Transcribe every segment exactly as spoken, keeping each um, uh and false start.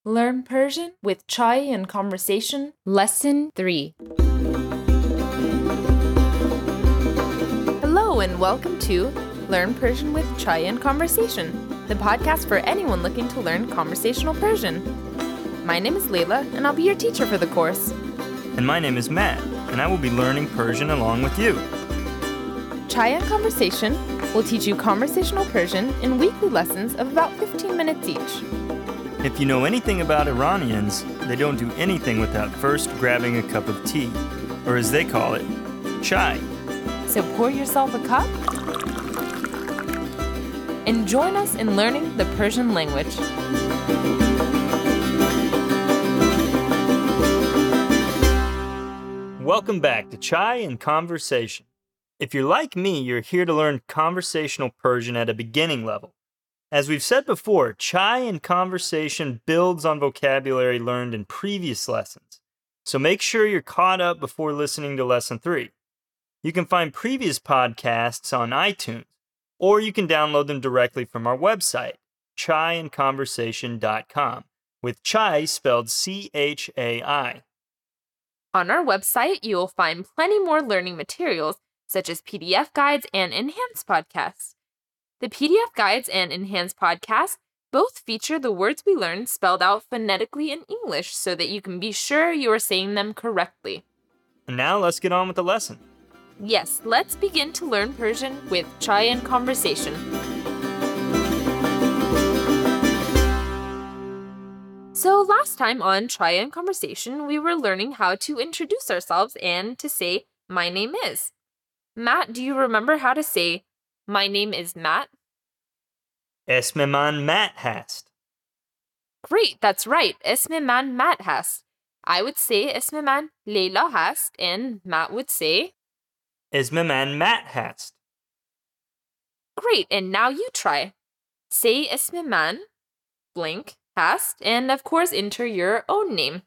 Learn Persian with Chai and Conversation, Lesson three. Hello and welcome to Learn Persian with Chai and Conversation, the podcast for anyone looking to learn conversational Persian. My name is Layla, and I'll be your teacher for the course. And my name is Matt, and I will be learning Persian along with you. Chai and Conversation will teach you conversational Persian in weekly lessons of about fifteen minutes each. If you know anything about Iranians, they don't do anything without first grabbing a cup of tea, or as they call it, chai. So pour yourself a cup and join us in learning the Persian language. Welcome back to Chai and Conversation. If you're like me, you're here to learn conversational Persian at a beginning level. As we've said before, Chai and Conversation builds on vocabulary learned in previous lessons, so make sure you're caught up before listening to Lesson three. You can find previous podcasts on iTunes, or you can download them directly from our website, chai and conversation dot com, with Chai spelled C H A I. On our website, you will find plenty more learning materials, such as P D F guides and enhanced podcasts. The P D F guides and enhanced podcasts both feature the words we learned spelled out phonetically in English so that you can be sure you are saying them correctly. And now let's get on with the lesson. Yes, let's begin to learn Persian with Chai and Conversation. So last time on Chai and Conversation, we were learning how to introduce ourselves and to say, "My name is." Matt, do you remember how to say, "My name is Matt"? اسم من Matt هست. Great, that's right. اسم من Matt هست. I would say اسم من Layla هست, and Matt would say, اسم من Matt هست. Great, and now you try. Say اسم من, blank, هست, and of course enter your own name.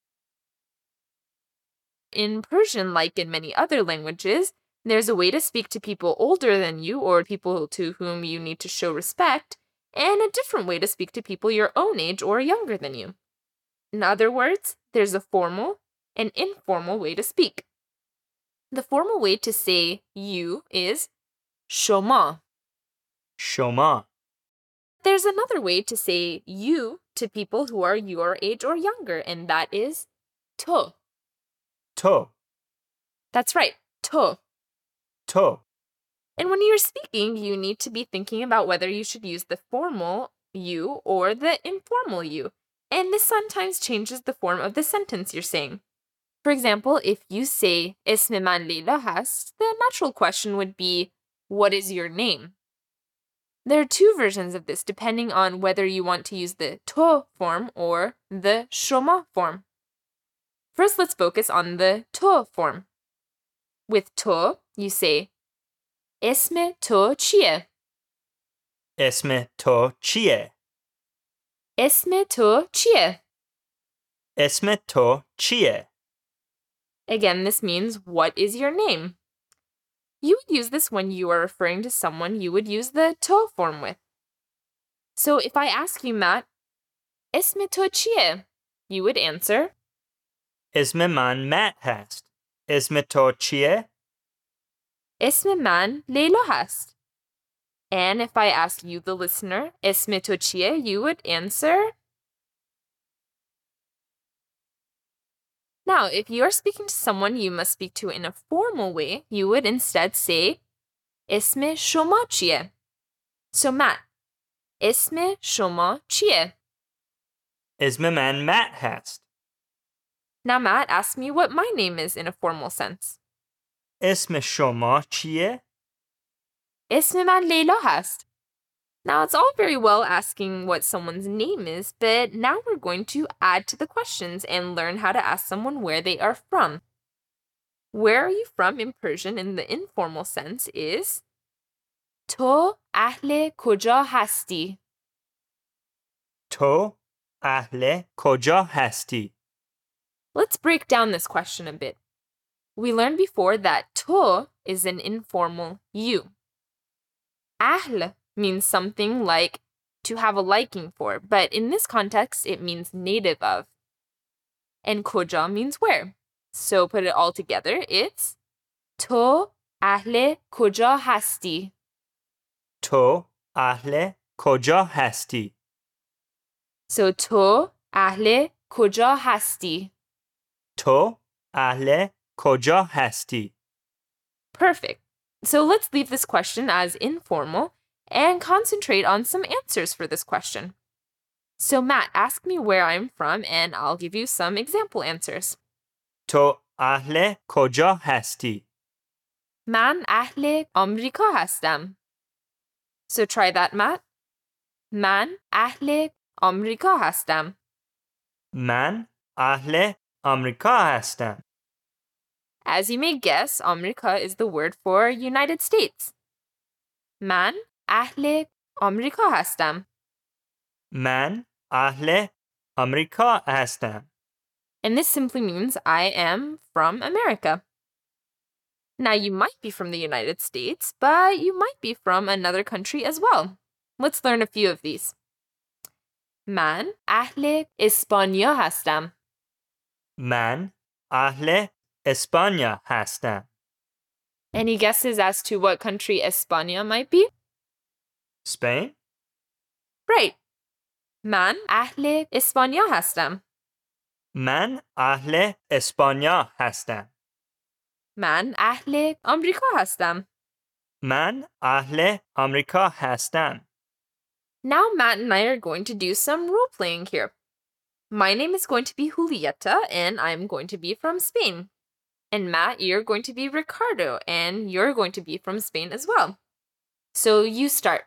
In Persian, like in many other languages, there's a way to speak to people older than you or people to whom you need to show respect, and a different way to speak to people your own age or younger than you. In other words, there's a formal and informal way to speak. The formal way to say you is shoma. شما. There's another way to say you to people who are your age or younger, and that is to. تو. That's right, to. تو. And when you're speaking, you need to be thinking about whether you should use the formal you or the informal you. And this sometimes changes the form of the sentence you're saying. For example, if you say, اسم من لیلا هست, the natural question would be, what is your name? There are two versions of this depending on whether you want to use the to form or the shoma form. First, let's focus on the to form. With to, you say, اسم تو چیه? اسم تو چیه؟ اسم تو چیه? اسم تو چیه؟ Again, this means, what is your name? You would use this when you are referring to someone you would use the to form with. So if I ask you, Matt, اسم تو چیه? You would answer, اسم من Matt هست. اسم تو چیه؟ اسم من لیلا هست. And if I ask you, the listener, اسم تو چیه? You would answer. Now, if you are speaking to someone you must speak to in a formal way, you would instead say, اسم شما چیه? So Matt, اسم شما چیه? اسم من Matt هست. Now Matt, ask me what my name is in a formal sense. اسم شما چیه؟ اسم من لیلا هست. Now, it's all very well asking what someone's name is, but now we're going to add to the questions and learn how to ask someone where they are from. Where are you from in Persian in the informal sense is تو اهل کجا هستی? تو اهل کجا هستی؟ Let's break down this question a bit. We learned before that to is an informal you. Ahl means something like to have a liking for, but in this context, it means native of. And koja means where. So put it all together, it's to ahle koja hasti. تو اهل کجا هستی؟ So to ahle koja hasti. تو اهل کجا هستی؟ Perfect. So let's leave this question as informal and concentrate on some answers for this question. So Matt, ask me where I'm from and I'll give you some example answers. تو اهل کجا هستی؟ من اهل آمریکا هستم. So try that, Matt. من اهل آمریکا هستم. من اهل آمریکا هستم. As you may guess, آمریکا is the word for United States. من اهل آمریکا هستم. من اهل آمریکا هستم. And this simply means I am from America. Now, you might be from the United States, but you might be from another country as well. Let's learn a few of these. من اهل اسپانیا هستم. من اهل اسپانیا هستم. Any guesses as to what country España might be? Spain? Right. من اهل اسپانیا هستم. من اهل اسپانیا هستم. من اهل آمریکا هستم. من اهل آمریکا هستم. Now Matt and I are going to do some role playing here. My name is going to be Julieta and I'm going to be from Spain. And Matt, you're going to be Ricardo and you're going to be from Spain as well. So you start.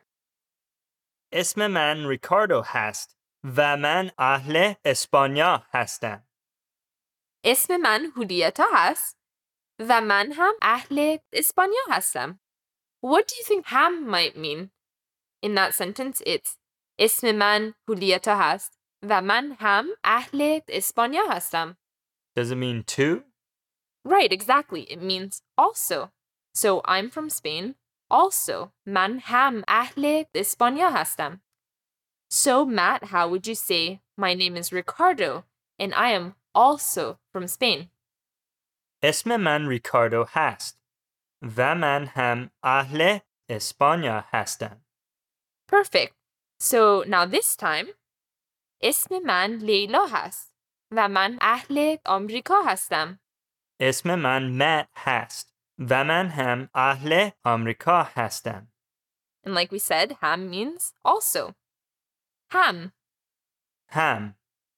اسم من ریکاردو هست و من اهل اسپانیا هستم. اسم من هولیتا هست و من هم اهل اسپانیا هستم. What do you think هم might mean? In that sentence, it's اسم من هولیتا هست و من هم اهل اسپانیا هستم. Does it mean two? Right, exactly. It means also. So I'm from Spain. Also, من هم اهل اسپانیا هستم. So Matt, how would you say, my name is Ricardo and I am also from Spain? اسم من ریکاردو هست و من هم اهل اسپانیا هستم. Perfect. So now this time, اسم من لیلا هست و من اهل آمریکا هستم. اسم من مت هست و من هم اهل آمریکا هستم. And like we said, ham means also. Ham. هم.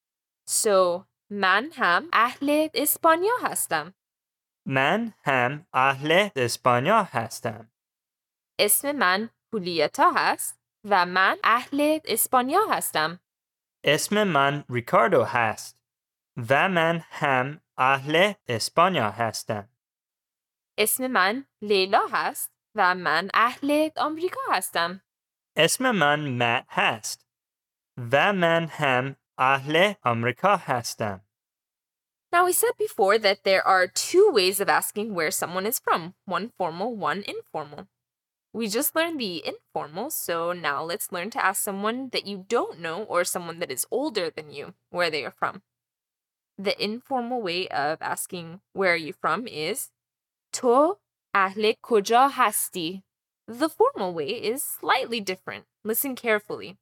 So من هم اهل اسپانیا هستم. من هم اهل اسپانیا هستم. اسم من هولیتا هست و من اهل اسپانیا هستم. اسم من ریکاردو هست و من هم اهل اسپانیا هستم. اسم من لیلا هست و من اهل آمریکا هستم. اسم من مت هست و من هم اهل آمریکا هستم. Now, we said before that there are two ways of asking where someone is from, one formal, one informal. We just learned the informal, so now let's learn to ask someone that you don't know or someone that is older than you where they are from. The informal way of asking where are you from is تو اهل کجا هستی. The formal way is slightly different. Listen carefully.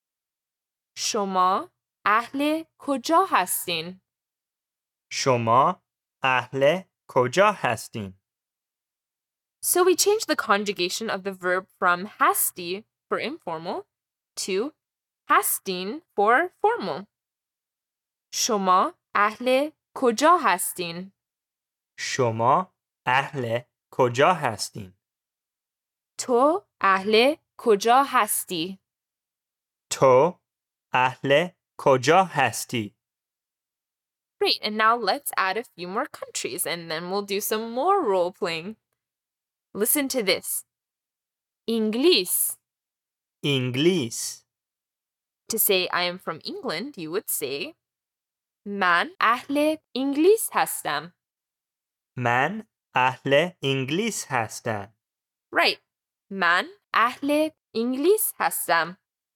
شما اهل کجا هستین؟ شما اهل کجا هستین؟ So we changed the conjugation of the verb from hasti for informal to hastin for formal. شما اهل کجا هستین؟ شما اهل کجا هستین؟ تو اهل کجا هستی؟ تو اهل کجا هستی؟ Great, and now let's add a few more countries and then we'll do some more role playing. Listen to this. English. انگلیس. To say I am from England, you would say من اهل انگلیس هستم. من اهل انگلیس هستم. Right. من اهل انگلیس هستم.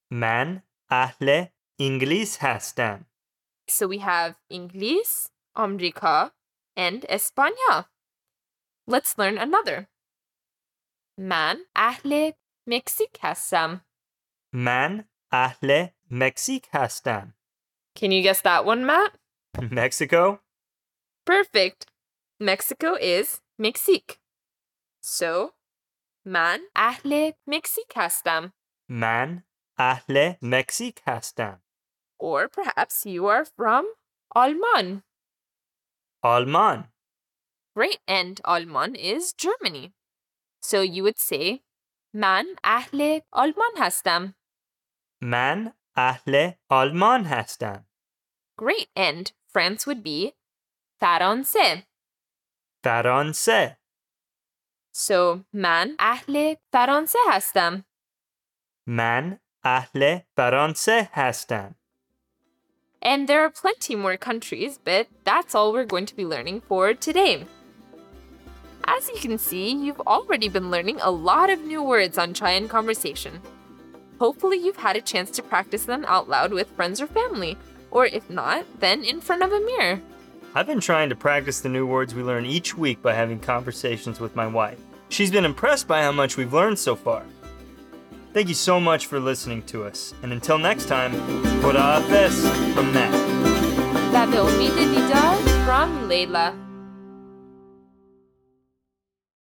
من اهل انگلیس هستم. So we have Inglis, America, and España. Let's learn another. من اهل مکزیک هستم. من اهل مکزیک هستم. Can you guess that one, Matt? Mexico? Perfect. Mexico is Mexique. So, من اهل مکزیک هستم. من اهل مکزیک هستم. Or perhaps you are from Alman. آلمان. Great, and Alman is Germany. So you would say من اهل آلمان هستم. من اهل آلمان هستم. Great, and France would be فرانسه. فرانسه. So من اهل فرانسه هستم. من اهل فرانسه هستم. And there are plenty more countries, but that's all we're going to be learning for today. As you can see, you've already been learning a lot of new words on Chai and Conversation. Hopefully you've had a chance to practice them out loud with friends or family, or if not, then in front of a mirror. I've been trying to practice the new words we learn each week by having conversations with my wife. She's been impressed by how much we've learned so far. Thank you so much for listening to us, and until next time, خداحافظ from Matt. و به امید دیدار from Layla.